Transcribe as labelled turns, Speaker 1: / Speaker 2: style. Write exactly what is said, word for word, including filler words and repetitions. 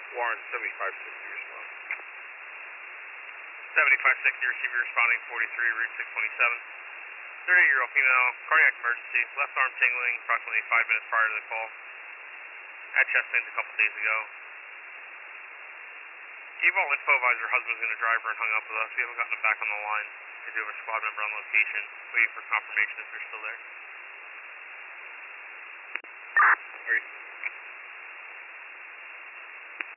Speaker 1: Warren, seventy-five sixty respond.
Speaker 2: seventy-five sixty, receiver responding, forty-three, route six twenty-seven. thirty-eight-year-old female, cardiac emergency, left arm tingling approximately five minutes prior to the call. Had chest pains a couple days ago. Gave all info, advised her husband was going to drive her and hung up with us. We haven't gotten him back on the line. We do have a squad member on location, waiting for confirmation if they're still there.
Speaker 1: Are you